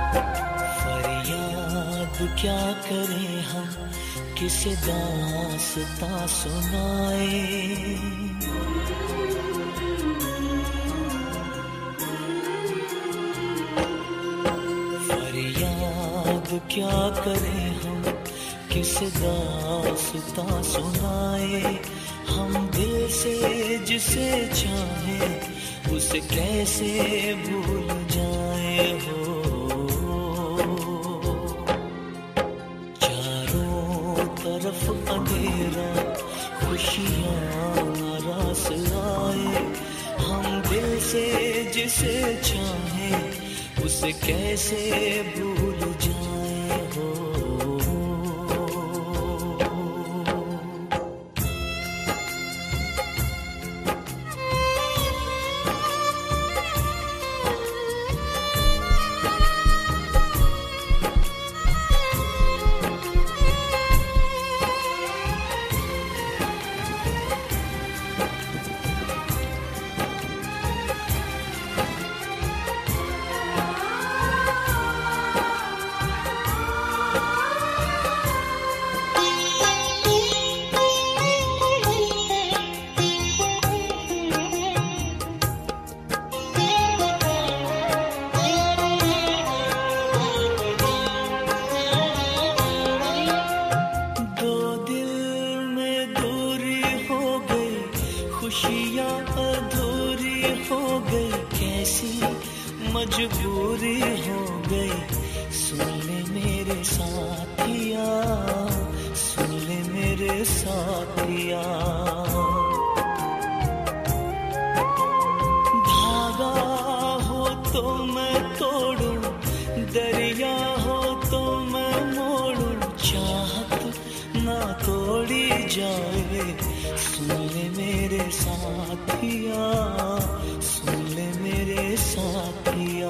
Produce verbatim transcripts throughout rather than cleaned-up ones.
फरियाद क्या करें हम, किसे दास्तां सुनाए। फरियाद क्या करें हम, किसे दास्तां सुनाए। हम दिल से जिसे चाहे उसे कैसे भूल जाए हो। चारों तरफ अंधेरा, खुशियाँ रास आए। हम दिल से जिसे चाहे उसे कैसे भूल जाए हो। खुशियाँ अधूरी हो गई, कैसी मजबूरी हो गई। सुन ले मेरे साथिया, सुन ले मेरे साथिया। धागा हो तो मैं तोड़ूं, दरिया हो तो मैं मोड़ूं। चाहत ना तोड़ी जाए, सुन ले मेरे साथिया, सुन ले मेरे साथिया।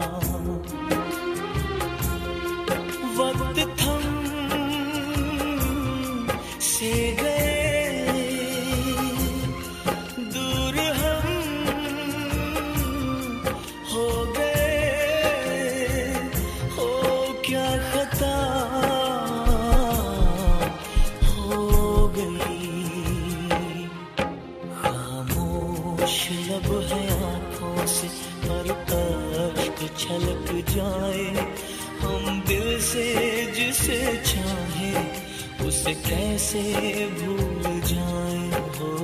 वक्त थम से गए, दूर हम हो गए। हो क्या खता लब है आँखों से, पर अश्क छलक जाए। हम दिल से जिसे चाहे उसे कैसे भूल जाए हो।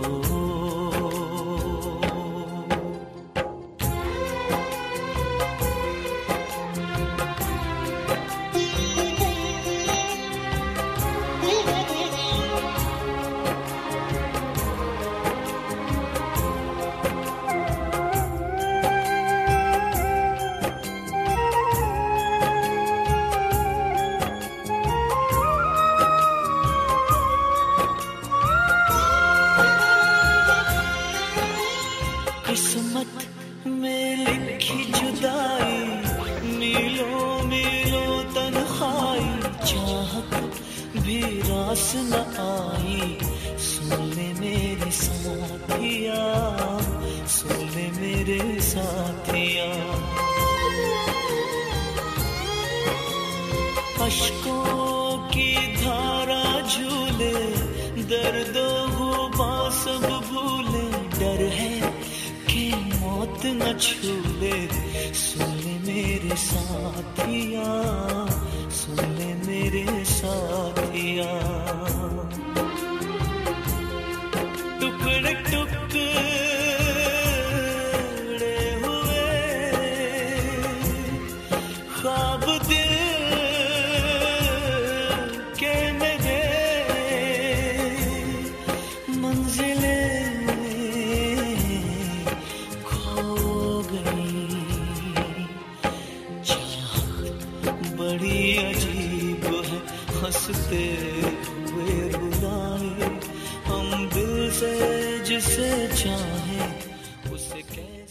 किस्मत में लिखी जुदाई, मीलों मीलों तन्हाई। चाहत भी रास न आई, सुन ले मेरे साथिया, सुन ले मेरे साथिया। अश्कों की धारा झूले, दर्दो गुबां सब भूले। डर है मौत न छूले, सुन ले मेरे साथिया, सुन ले मेरे साथिया। टुकड़े टुकड़े हुए ख्वाब दिल के मेरे, मंजिलें बड़ी अजीब है, हंसते हुए रुलाए। हम दिल से जिसे चाहे